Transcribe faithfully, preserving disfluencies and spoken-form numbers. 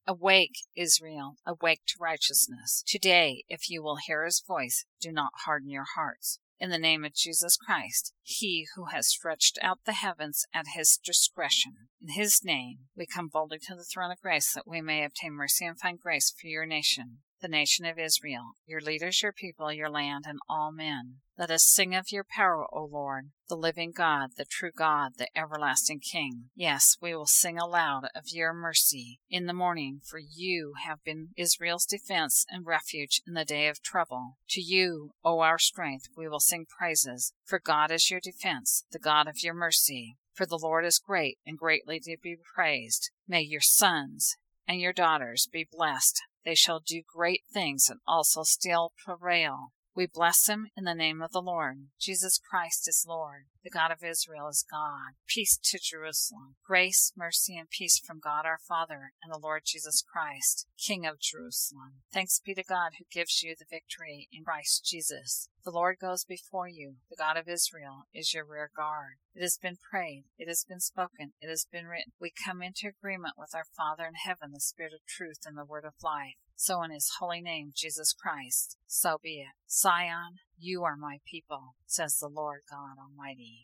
Awake, Israel, awake to righteousness. Today, if you will hear his voice, do not harden your hearts. In the name of Jesus Christ, he who has stretched out the heavens at his discretion. In his name, we come boldly to the throne of grace that we may obtain mercy and find grace for your nation, the nation of Israel, your leaders, your people, your land, and all men. Let us sing of your power, O Lord, the living God, the true God, the everlasting King. Yes, we will sing aloud of your mercy in the morning, for you have been Israel's defense and refuge in the day of trouble. To you, O our strength, we will sing praises, for God is your defense, the God of your mercy. For the Lord is great and greatly to be praised. May your sons and your daughters be blessed. They shall do great things and also still prevail. We bless him in the name of the Lord. Jesus Christ is Lord. The God of Israel is God. Peace to Jerusalem. Grace, mercy, and peace from God our Father and the Lord Jesus Christ, King of Jerusalem. Thanks be to God who gives you the victory in Christ Jesus. The Lord goes before you. The God of Israel is your rear guard. It has been prayed. It has been spoken. It has been written. We come into agreement with our Father in heaven, the Spirit of truth and the Word of life. So in his holy name, Jesus Christ, so be it. Zion, you are my people, says the Lord God Almighty.